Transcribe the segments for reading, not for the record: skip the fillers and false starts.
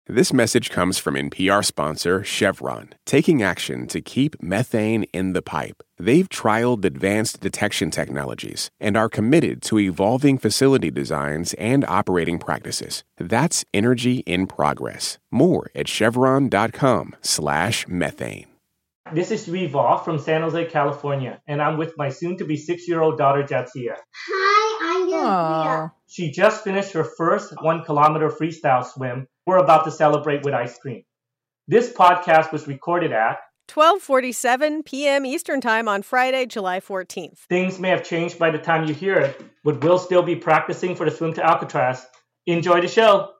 This message comes from NPR sponsor Chevron, taking action to keep methane in the pipe. They've trialed advanced detection technologies and are committed to evolving facility designs and operating practices. That's energy in progress. More at chevron.com/methane. This is Riva from San Jose, California, and I'm with my soon-to-be 6-year-old daughter, Jatsia. Hi, I'm Jatsia. She just finished her first 1-kilometer freestyle swim. We're about to celebrate with ice cream. This podcast was recorded at 12:47 p.m. Eastern Time on Friday, July 14th. Things may have changed by the time you hear it, but we'll still be practicing for the swim to Alcatraz. Enjoy the show.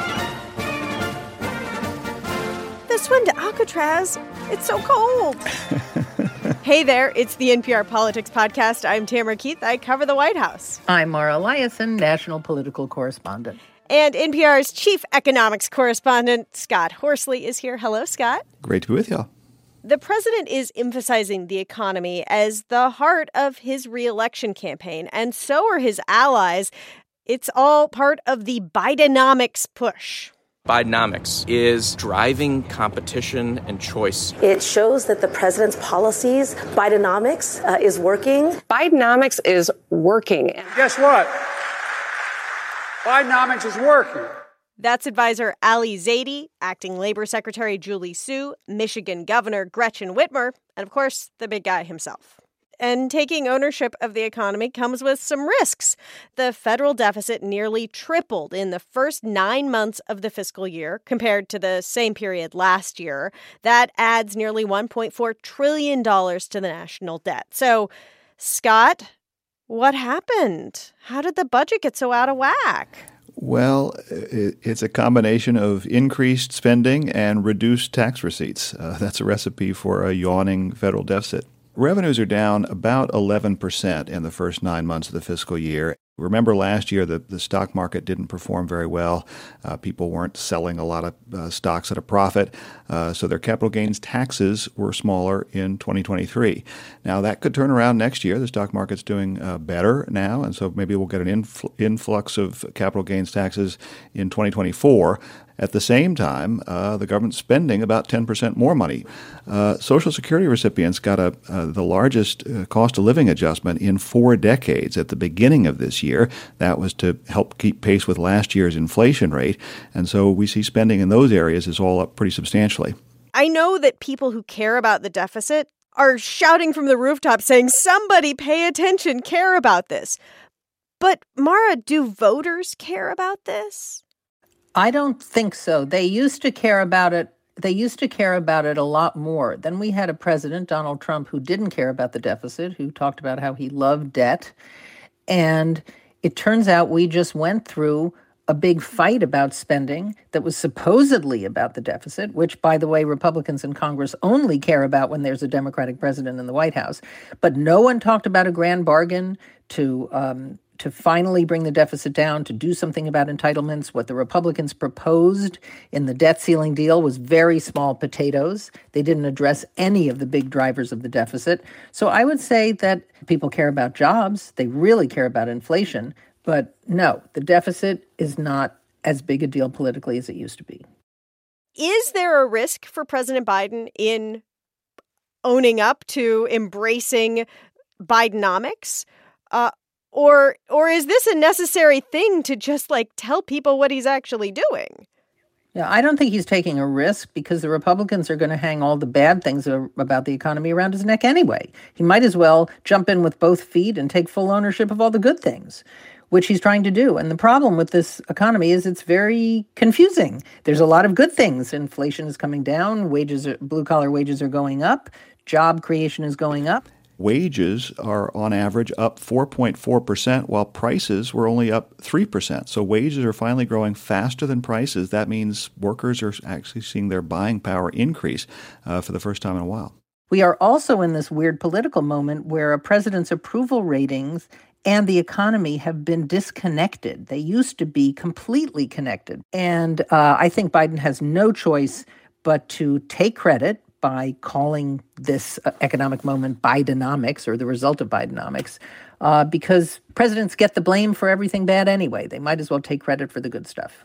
The swim to Alcatraz, it's so cold. Hey there, it's the NPR Politics Podcast. I'm Tamara Keith. I cover the White House. I'm Mara Eliason, national political correspondent. And NPR's chief economics correspondent, Scott Horsley, is here. Hello, Scott. Great to be with y'all. The president is emphasizing the economy as the heart of his re-election campaign, and so are his allies. It's all part of the Bidenomics push. Bidenomics is driving competition and choice. It shows that the president's policies, Bidenomics, is working. Bidenomics is working. Guess what? Bidenomics is working. That's advisor Ali Zaidi, acting labor secretary Julie Su, Michigan Governor Gretchen Whitmer, and of course, the big guy himself. And taking ownership of the economy comes with some risks. The federal deficit nearly tripled in the first 9 months of the fiscal year compared to the same period last year. That adds nearly $1.4 trillion to the national debt. So, Scott, what happened? How did the budget get so out of whack? Well, it's a combination of increased spending and reduced tax receipts. That's a recipe for a yawning federal deficit. Revenues are down about 11% in the first 9 months of the fiscal year. Remember last year the stock market didn't perform very well. People weren't selling a lot of stocks at a profit, so their capital gains taxes were smaller in 2023. Now, that could turn around next year. The stock market's doing better now, and so maybe we'll get an influx of capital gains taxes in 2024. At the same time, the government's spending about 10% more money. Social Security recipients got the largest cost of living adjustment in 4 decades at the beginning of this year. That was to help keep pace with last year's inflation rate. And so we see spending in those areas is all up pretty substantially. I know that people who care about the deficit are shouting from the rooftop saying, somebody pay attention, care about this. But Mara, do voters care about this? I don't think so. They used to care about it. They used to care about it a lot more. Then we had a president, Donald Trump, who didn't care about the deficit, who talked about how he loved debt. And it turns out we just went through a big fight about spending that was supposedly about the deficit, which, by the way, Republicans in Congress only care about when there's a Democratic president in the White House. But no one talked about a grand bargain to finally bring the deficit down, to do something about entitlements. What the Republicans proposed in the debt ceiling deal was very small potatoes. They didn't address any of the big drivers of the deficit. So I would say that people care about jobs. They really care about inflation. But no, the deficit is not as big a deal politically as it used to be. Is there a risk for President Biden in owning up to embracing Bidenomics? Or is this a necessary thing to just tell people what he's actually doing? Yeah, I don't think he's taking a risk because the Republicans are going to hang all the bad things about the economy around his neck anyway. He might as well jump in with both feet and take full ownership of all the good things, which he's trying to do. And the problem with this economy is it's very confusing. There's a lot of good things. Inflation is coming down. Blue-collar wages are going up. Job creation is going up. Wages are on average up 4.4%, while prices were only up 3%. So wages are finally growing faster than prices. That means workers are actually seeing their buying power increase for the first time in a while. We are also in this weird political moment where a president's approval ratings and the economy have been disconnected. They used to be completely connected. And I think Biden has no choice but to take credit by calling this economic moment Bidenomics, or the result of Bidenomics, because presidents get the blame for everything bad anyway. They might as well take credit for the good stuff.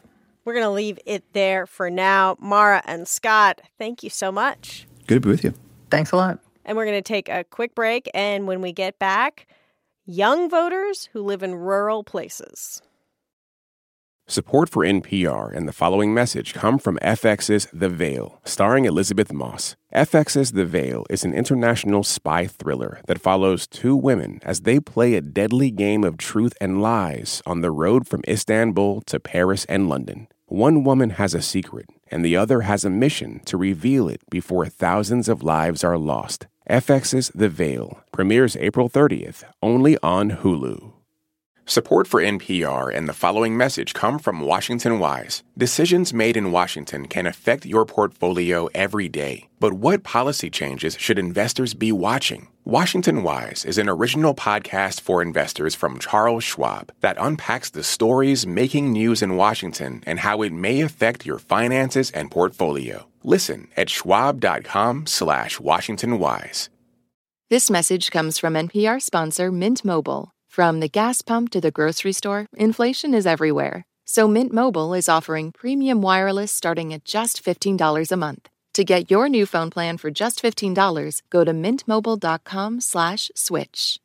We're going to leave it there for now. Mara and Scott, thank you so much. Good to be with you. Thanks a lot. And we're going to take a quick break. And when we get back, young voters who live in rural places. Support for NPR and the following message come from FX's The Veil, starring Elizabeth Moss. FX's The Veil is an international spy thriller that follows two women as they play a deadly game of truth and lies on the road from Istanbul to Paris and London. One woman has a secret, and the other has a mission to reveal it before thousands of lives are lost. FX's The Veil premieres April 30th, only on Hulu. Support for NPR and the following message come from Washington Wise. Decisions made in Washington can affect your portfolio every day. But what policy changes should investors be watching? Washington Wise is an original podcast for investors from Charles Schwab that unpacks the stories making news in Washington and how it may affect your finances and portfolio. Listen at schwab.com/WashingtonWise. This message comes from NPR sponsor Mint Mobile. From the gas pump to the grocery store, inflation is everywhere. So Mint Mobile is offering premium wireless starting at just $15 a month. To get your new phone plan for just $15, go to mintmobile.com/switch.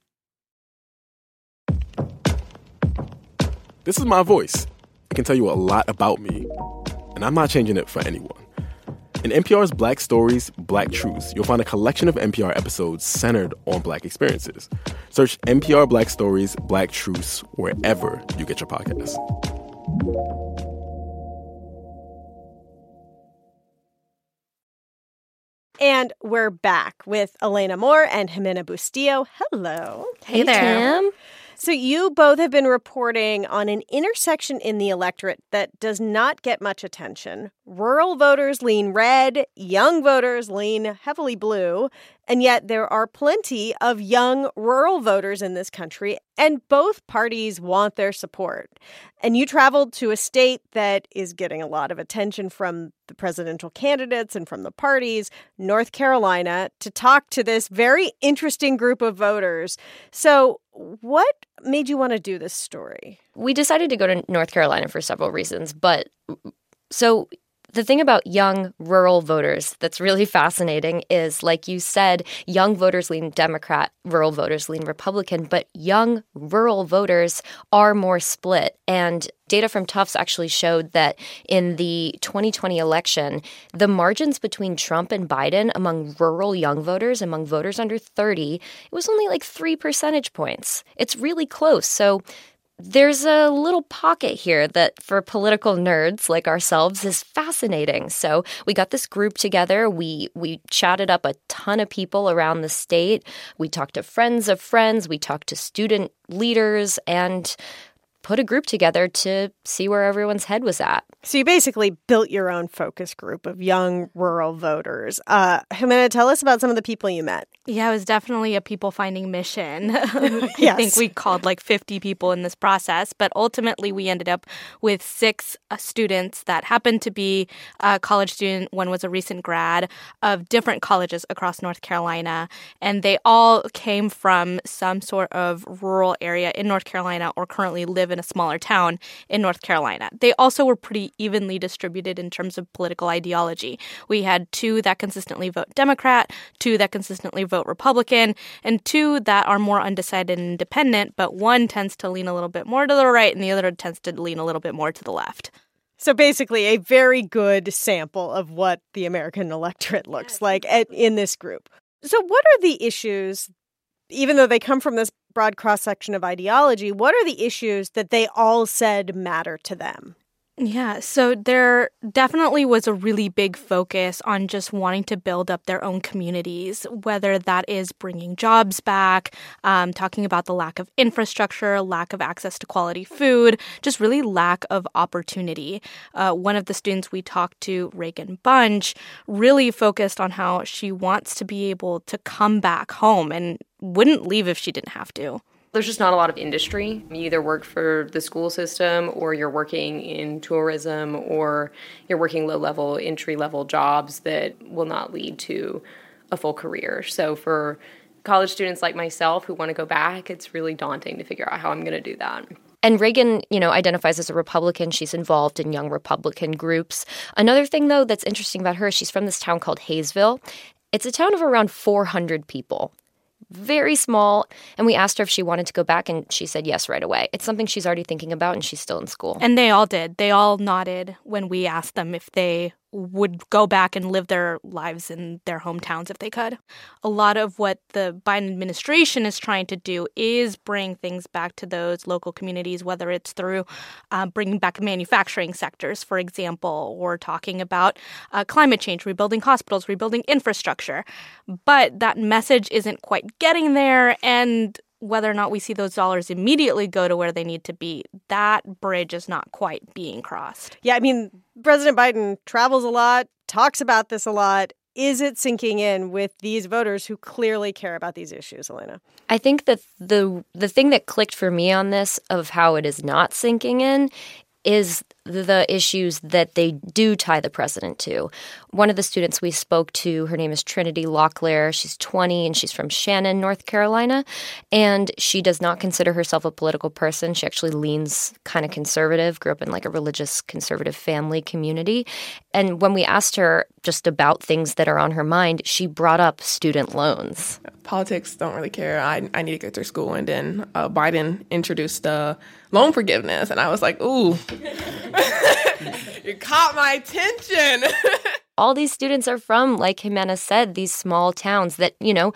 This is my voice. It can tell you a lot about me, and I'm not changing it for anyone. In NPR's Black Stories, Black Truths, you'll find a collection of NPR episodes centered on Black experiences. Search NPR Black Stories, Black Truths wherever you get your podcasts. And we're back with Elena Moore and Jimena Bustillo. Hello. Hey there. Tim. So you both have been reporting on an intersection in the electorate that does not get much attention. Rural voters lean red, young voters lean heavily blue, and yet there are plenty of young rural voters in this country, and both parties want their support. And you traveled to a state that is getting a lot of attention from the presidential candidates and from the parties, North Carolina, to talk to this very interesting group of voters. So what made you want to do this story? We decided to go to North Carolina for several reasons, but so the thing about young rural voters that's really fascinating is, like you said, young voters lean Democrat, rural voters lean Republican, but young rural voters are more split. And data from Tufts actually showed that in the 2020 election, the margins between Trump and Biden among rural young voters, among voters under 30, it was only like 3 percentage points. It's really close. So there's a little pocket here that for political nerds like ourselves is fascinating. So we got this group together. We chatted up a ton of people around the state. We talked to friends of friends. We talked to student leaders and put a group together to see where everyone's head was at. So you basically built your own focus group of young rural voters. Jimena, tell us about some of the people you met. Yeah, it was definitely a people-finding mission. I think we called like 50 people in this process, but ultimately we ended up with 6 students that happened to be a college student. One was a recent grad of different colleges across North Carolina, and they all came from some sort of rural area in North Carolina or currently live in a smaller town in North Carolina. They also were pretty evenly distributed in terms of political ideology. We had 2 that consistently vote Democrat, 2 that consistently vote Republican, and 2 that are more undecided and independent, but one tends to lean a little bit more to the right and the other tends to lean a little bit more to the left. So basically a very good sample of what the American electorate looks like in this group. So what are the issues, even though they come from this broad cross-section of ideology, what are the issues that they all said matter to them? Yeah, so there definitely was a really big focus on just wanting to build up their own communities, whether that is bringing jobs back, talking about the lack of infrastructure, lack of access to quality food, just really lack of opportunity. One of the students we talked to, Reagan Bunch, really focused on how she wants to be able to come back home and wouldn't leave if she didn't have to. There's just not a lot of industry. You either work for the school system or you're working in tourism or you're working low-level, entry-level jobs that will not lead to a full career. So for college students like myself who want to go back, it's really daunting to figure out how I'm going to do that. And Reagan, identifies as a Republican. She's involved in young Republican groups. Another thing, though, that's interesting about her, she's from this town called Hayesville. It's a town of around 400 people. Very small. And we asked her if she wanted to go back, and she said yes right away. It's something she's already thinking about, and she's still in school. And they all did. They all nodded when we asked them if they would go back and live their lives in their hometowns if they could. A lot of what the Biden administration is trying to do is bring things back to those local communities, whether it's through bringing back manufacturing sectors, for example, or talking about climate change, rebuilding hospitals, rebuilding infrastructure. But that message isn't quite getting there, and whether or not we see those dollars immediately go to where they need to be, that bridge is not quite being crossed. Yeah, I mean, President Biden travels a lot, talks about this a lot. Is it sinking in with these voters who clearly care about these issues, Elena? I think that the thing that clicked for me on this of how it is not sinking in is the issues that they do tie the president to. One of the students we spoke to, her name is Trinity Locklear. She's 20 and she's from Shannon, North Carolina. And she does not consider herself a political person. She actually leans kind of conservative, grew up in like a religious conservative family community. And when we asked her just about things that are on her mind, she brought up student loans. Politics, don't really care. I need to get through school. And then Biden introduced loan forgiveness. And I was like, ooh, you caught my attention. All these students are from, like Jimena said, these small towns that,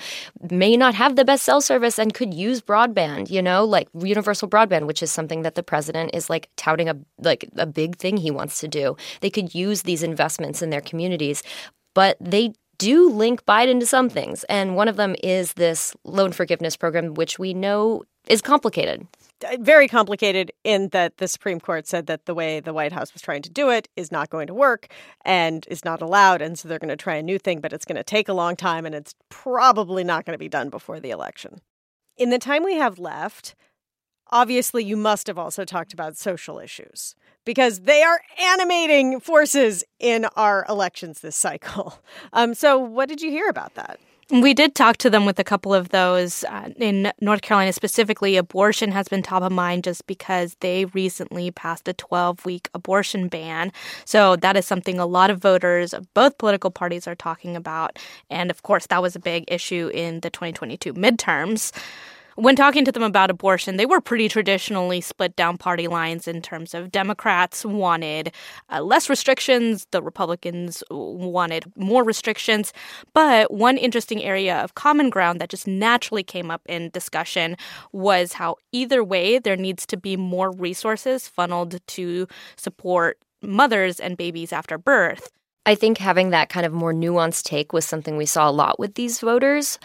may not have the best cell service and could use broadband, like universal broadband, which is something that the president is like touting a big thing he wants to do. They could use these investments in their communities, but they do link Biden to some things. And one of them is this loan forgiveness program, which we know is complicated. Very complicated in that the Supreme Court said that the way the White House was trying to do it is not going to work and is not allowed. And so they're going to try a new thing, but it's going to take a long time and it's probably not going to be done before the election. In the time we have left, obviously you must have also talked about social issues because they are animating forces in our elections this cycle. So what did you hear about that? We did talk to them with a couple of those. In North Carolina specifically, abortion has been top of mind just because they recently passed a 12-week abortion ban. So that is something a lot of voters of both political parties are talking about. And of course, that was a big issue in the 2022 midterms. When talking to them about abortion, they were pretty traditionally split down party lines in terms of Democrats wanted less restrictions, the Republicans wanted more restrictions. But one interesting area of common ground that just naturally came up in discussion was how either way there needs to be more resources funneled to support mothers and babies after birth. I think having that kind of more nuanced take was something we saw a lot with these voters.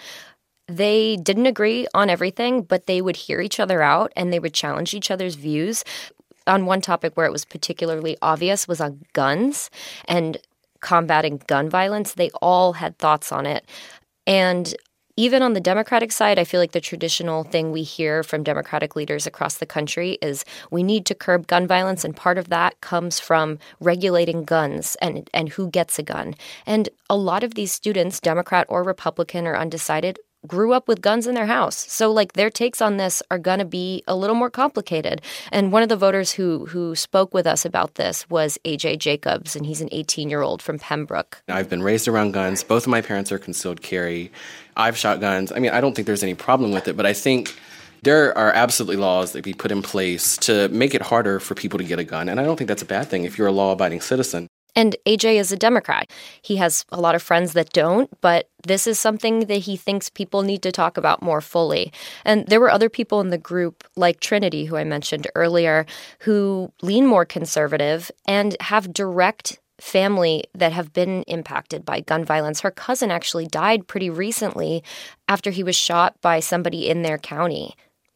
They didn't agree on everything, but they would hear each other out and they would challenge each other's views. On one topic where it was particularly obvious was on guns and combating gun violence. They all had thoughts on it. And even on the Democratic side, I feel like the traditional thing we hear from Democratic leaders across the country is we need to curb gun violence, and part of that comes from regulating guns and who gets a gun. And a lot of these students, Democrat or Republican or undecided, grew up with guns in their house. So, their takes on this are going to be a little more complicated. And one of the voters who spoke with us about this was A.J. Jacobs, and he's an 18-year-old from Pembroke. I've been raised around guns. Both of my parents are concealed carry. I've shot guns. I mean, I don't think there's any problem with it, but I think there are absolutely laws that be put in place to make it harder for people to get a gun. And I don't think that's a bad thing if you're a law-abiding citizen. And AJ is a Democrat. He has a lot of friends that don't, but this is something that he thinks people need to talk about more fully. And there were other people in the group, like Trinity, who I mentioned earlier, who lean more conservative and have direct family that have been impacted by gun violence. Her cousin actually died pretty recently after he was shot by somebody in their county.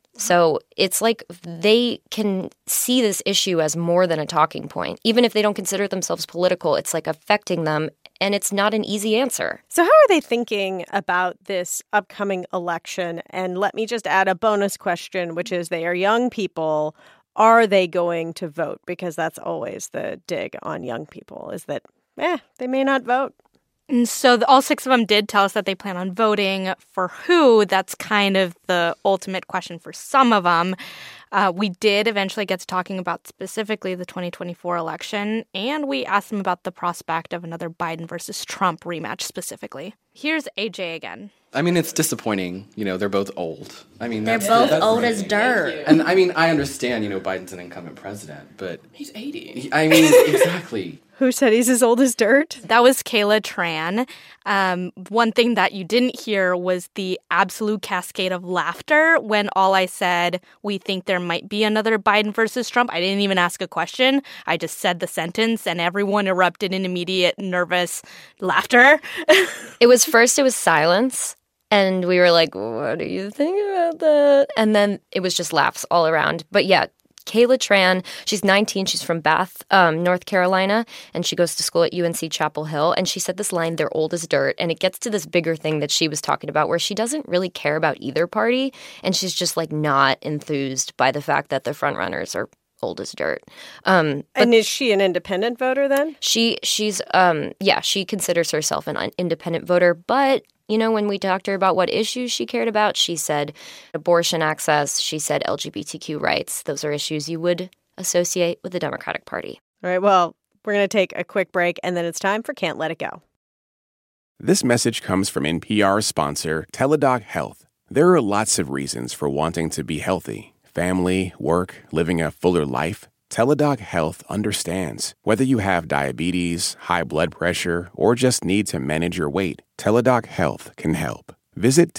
So it's like they can see this issue as more than a talking point. Even if they don't consider themselves political, it's like affecting them, and it's not an easy answer. So how are they thinking about this upcoming election? And let me just add a bonus question, which is they are young people. Are they going to vote? Because that's always the dig on young people, is that, they may not vote. And so all six of them did tell us that they plan on voting. For who? That's kind of the ultimate question for some of them. We did eventually get to talking about specifically the 2024 election, and we asked him about the prospect of another Biden versus Trump rematch specifically. Here's AJ again. I mean, it's disappointing. They're both old. I mean, they're both old as dirt. And I mean, I understand, Biden's an incumbent president, but he's 80. I mean, exactly. Who said he's as old as dirt? That was Kayla Tran. One thing that you didn't hear was the absolute cascade of laughter when all I said, we think there might be another Biden versus Trump. I didn't even ask a question. I just said the sentence and everyone erupted in immediate nervous laughter. It was silence. And we were like, what do you think about that? And then it was just laughs all around. But yeah, Kayla Tran, she's 19. She's from Bath, North Carolina, and she goes to school at UNC Chapel Hill. And she said this line, they're old as dirt. And it gets to this bigger thing that she was talking about where she doesn't really care about either party. And she's just like not enthused by the fact that the frontrunners are old as dirt. And is she an independent voter then? She's she considers herself an independent voter, but when we talked to her about what issues she cared about, she said abortion access, she said LGBTQ rights. Those are issues you would associate with the Democratic Party. All right, well, we're going to take a quick break, and then it's time for Can't Let It Go. This message comes from NPR sponsor Teladoc Health. There are lots of reasons for wanting to be healthy. Family, work, living a fuller life. Teladoc Health understands. Whether you have diabetes, high blood pressure, or just need to manage your weight, Teladoc Health can help. Visit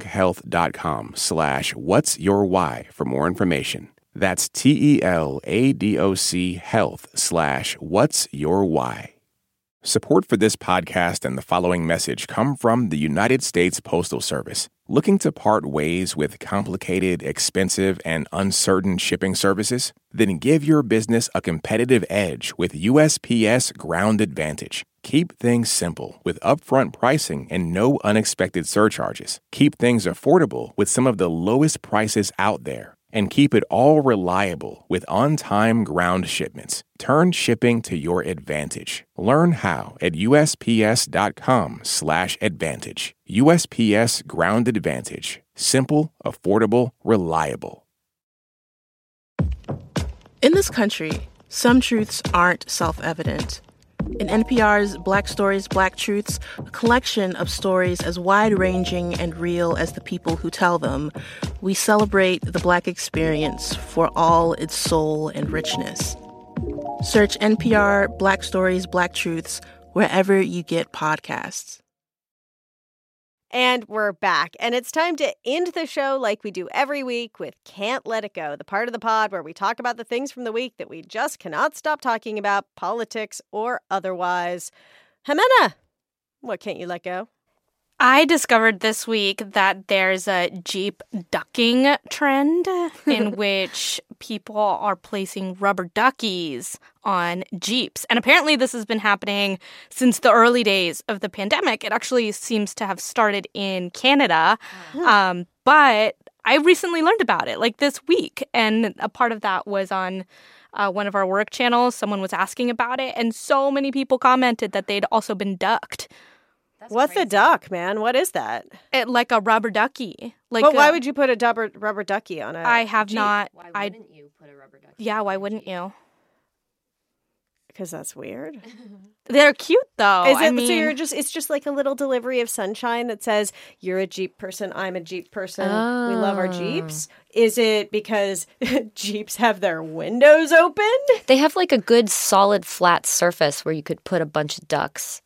teladochealth.com/whatsyourwhy for more information. That's TELADOC health/whatsyourwhy. Support for this podcast and the following message come from the United States Postal Service. Looking to part ways with complicated, expensive, and uncertain shipping services? Then give your business a competitive edge with USPS Ground Advantage. Keep things simple with upfront pricing and no unexpected surcharges. Keep things affordable with some of the lowest prices out there. And keep it all reliable with on-time ground shipments. Turn shipping to your advantage. Learn how at USPS.com/advantage. USPS Ground Advantage. Simple, affordable, reliable. In this country, some truths aren't self-evident. In NPR's Black Stories, Black Truths, a collection of stories as wide-ranging and real as the people who tell them, we celebrate the Black experience for all its soul and richness. Search NPR Black Stories, Black Truths wherever you get podcasts. And we're back. And it's time to end the show like we do every week with Can't Let It Go, the part of the pod where we talk about the things from the week that we just cannot stop talking about, politics or otherwise. Jimena, what can't you let go? I discovered this week that there's a Jeep ducking trend in which people are placing rubber duckies on Jeeps. And apparently this has been happening since the early days of the pandemic. It actually seems to have started in Canada. But I recently learned about it, like this week. And a part of that was on one of our work channels. Someone was asking about it. And so many people commented that they'd also been ducked. What's a duck, man? What is that? Like a rubber ducky. But why would you put a rubber ducky on it? I have Jeep? Not. Why wouldn't you put a rubber ducky? Yeah, why wouldn't you? Because that's weird. They're cute though. So it's just like a little delivery of sunshine that says you're a Jeep person, I'm a Jeep person. We love our Jeeps. Is it because Jeeps have their windows open? They have like a good solid flat surface where you could put a bunch of ducks.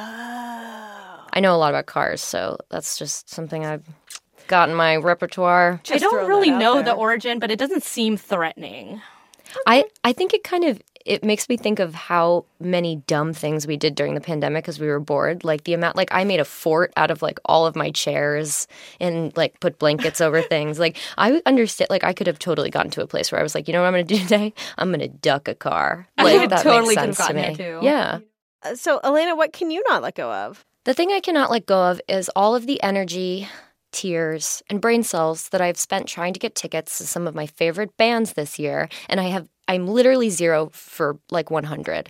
I know a lot about cars, so that's just something I've got in my repertoire. I don't really know the origin, but it doesn't seem threatening. I think it makes me think of how many dumb things we did during the pandemic because we were bored. Like the amount, like I made a fort out of like all of my chairs and like put blankets over things. Like I understand, like I could have totally gotten to a place where I was like, you know what I'm going to do today? I'm going to duck a car. Like that totally makes sense to me. Too. Yeah. So Elena, what can you not let go of? The thing I cannot let go of is all of the energy, tears, and brain cells that I've spent trying to get tickets to some of my favorite bands this year, and I'm literally 0 for like 100.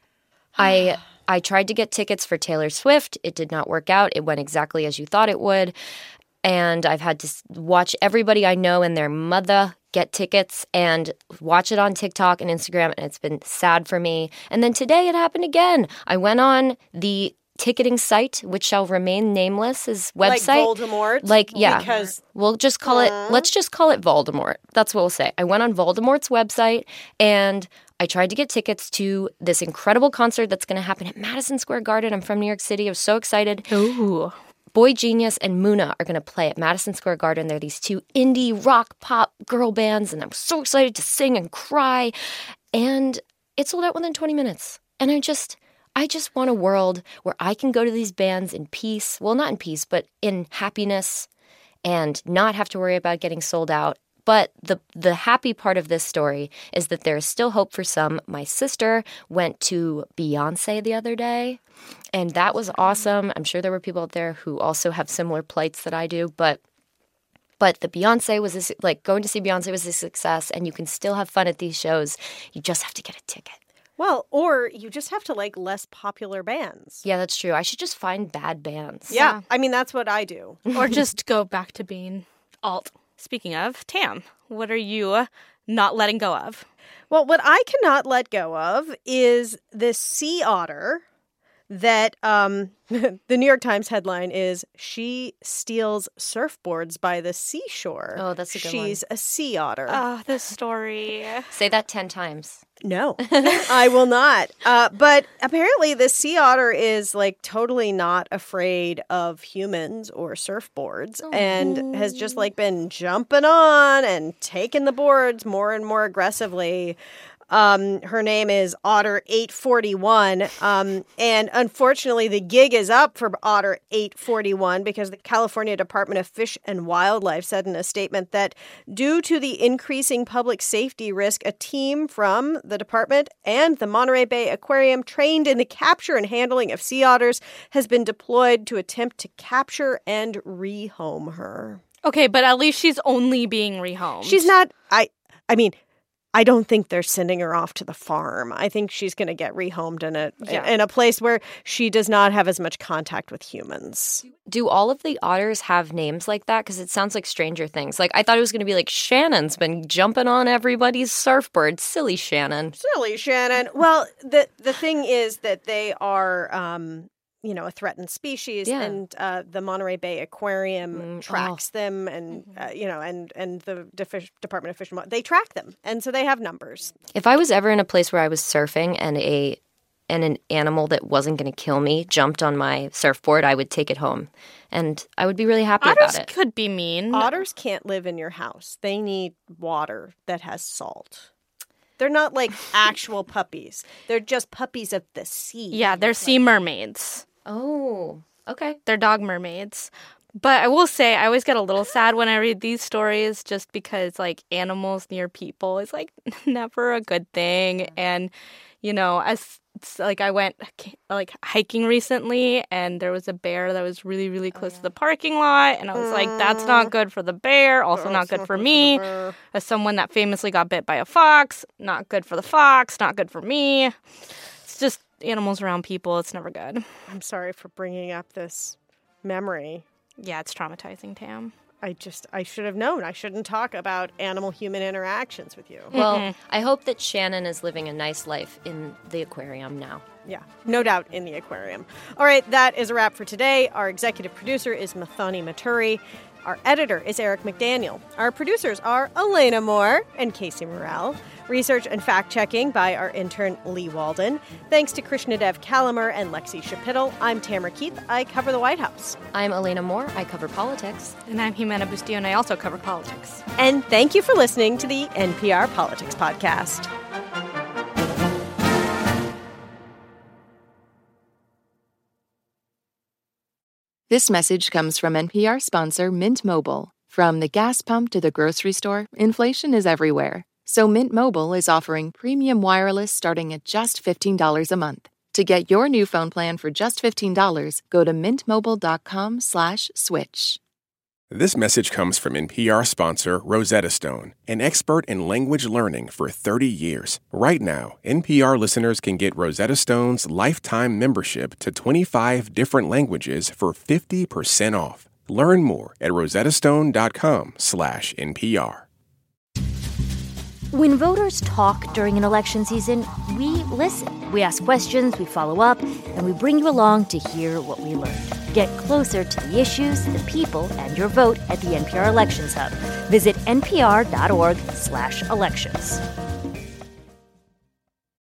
I tried to get tickets for Taylor Swift. It did not work out. It went exactly as you thought it would, and I've had to watch everybody I know and their mother get tickets and watch it on TikTok and Instagram, and it's been sad for me. And then today it happened again. I went on the ticketing site, which shall remain nameless, his website. Like Voldemort? Yeah. Because we'll just call it, let's just call it Voldemort. That's what we'll say. I went on Voldemort's website and I tried to get tickets to this incredible concert that's going to happen at Madison Square Garden. I'm from New York City. I was so excited. Ooh. Boy Genius and Muna are going to play at Madison Square Garden. They're these two indie rock pop girl bands, and I'm so excited to sing and cry. And it sold out within 20 minutes. And I just want a world where I can go to these bands in peace. Well, not in peace, but in happiness and not have to worry about getting sold out. But the happy part of this story is that there is still hope for some. My sister went to Beyonce the other day, and that was awesome. I'm sure there were people out there who also have similar plights that I do, but the Beyonce was going to see Beyonce was a success, and you can still have fun at these shows. You just have to get a ticket. Well, or you just have to like less popular bands. Yeah, that's true. I should just find bad bands. Yeah. I mean, that's what I do. Or just go back to being alt. Speaking of, Tam, what are you not letting go of? Well, what I cannot let go of is this sea otter that the New York Times headline is, "She steals surfboards by the seashore." Oh, that's a good one. She's a sea otter. Oh, this story. Say that 10 times. No, I will not. But apparently the sea otter is like totally not afraid of humans or surfboards and has just like been jumping on and taking the boards more and more aggressively. Her name is Otter 841. And unfortunately, the gig is up for Otter 841 because the California Department of Fish and Wildlife said in a statement that due to the increasing public safety risk, a team from the department and the Monterey Bay Aquarium trained in the capture and handling of sea otters has been deployed to attempt to capture and rehome her. Okay, but at least she's only being rehomed. She's not, I mean, I don't think they're sending her off to the farm. I think she's going to get rehomed in a place where she does not have as much contact with humans. Do all of the otters have names like that? Because it sounds like Stranger Things. Like, I thought it was going to be like, Shannon's been jumping on everybody's surfboard. Silly Shannon. Silly Shannon. Well, the thing is that they are a threatened species, and the Monterey Bay Aquarium tracks them, and and the Department of Fish and Wildlife, they track them, and so they have numbers. If I was ever in a place where I was surfing and an animal that wasn't going to kill me jumped on my surfboard, I would take it home, and I would be really happy about it. Otters could be mean. Otters can't live in your house. They need water that has salt. They're not like actual puppies. They're just puppies of the sea. Yeah, they're sea mermaids. Oh, okay. They're dog mermaids. But I will say, I always get a little sad when I read these stories just because, like, animals near people is, like, never a good thing. And, I went, like, hiking recently, and there was a bear that was really, really close to the parking lot. And I was like, that's not good for the bear. Also not good for me. As someone that famously got bit by a fox, not good for the fox, not good for me. It's just animals around people. It's never good. I'm sorry for bringing up this memory. Yeah, it's traumatizing, Tam. I should have known. I shouldn't talk about animal-human interactions with you. Well, I hope that Shannon is living a nice life in the aquarium now. Yeah, no doubt in the aquarium. All right, that is a wrap for today. Our executive producer is Mathoni Maturi. Our editor is Eric McDaniel. Our producers are Elena Moore and Casey Morrell. Research and fact-checking by our intern, Lee Walden. Thanks to Krishnadev Kalamer and Lexi Shapitl. I'm Tamara Keith. I cover the White House. I'm Elena Moore. I cover politics. And I'm Jimena Bustillo, and I also cover politics. And thank you for listening to the NPR Politics Podcast. This message comes from NPR sponsor Mint Mobile. From the gas pump to the grocery store, inflation is everywhere. So Mint Mobile is offering premium wireless starting at just $15 a month. To get your new phone plan for just $15, go to mintmobile.com/switch. This message comes from NPR sponsor Rosetta Stone, an expert in language learning for 30 years. Right now, NPR listeners can get Rosetta Stone's lifetime membership to 25 different languages for 50% off. Learn more at rosettastone.com/NPR. When voters talk during an election season, we listen. We ask questions, we follow up, and we bring you along to hear what we learned. Get closer to the issues, the people, and your vote at the NPR Elections Hub. Visit npr.org/elections.